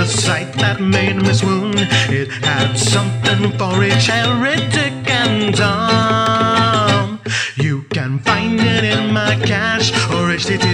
the sight that made me swoon. It had something for each heretic and Tom. You can find it in my cache or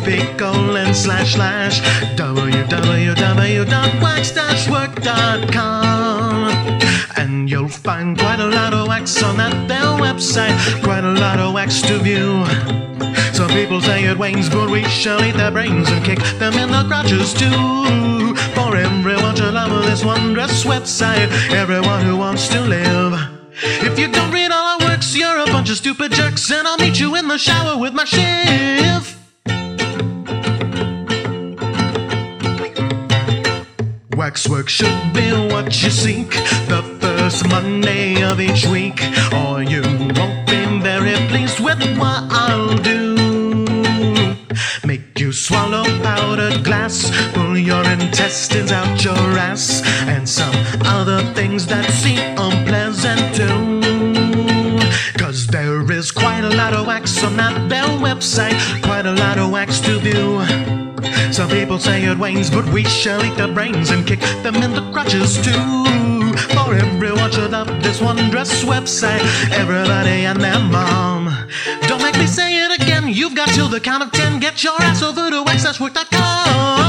http://www.wax-work.com. And you'll find quite a lot of wax on that their website, quite a lot of wax to view. Some people say it wanes, but we shall eat their brains and kick them in the crotches too. For everyone to love this wondrous website, everyone who wants to live. If you don't read all our works, you're a bunch of stupid jerks, and I'll meet you in the shower with my shiv. Waxwork should be what you seek the first Monday of each week, or you won't be very pleased with what I'll do. Make you swallow powdered glass, pull your intestines out your ass, and some other things that seem unpleasant too. Cause there is quite a lot of wax on that their website, quite a lot of wax to view. Some people say it wanes, but we shall eat their brains and kick them in the crotches too. For everyone should love this wondrous website, everybody and their mom. Don't make me say it again, you've got till the count of 10. Get your ass over to wax-work.com.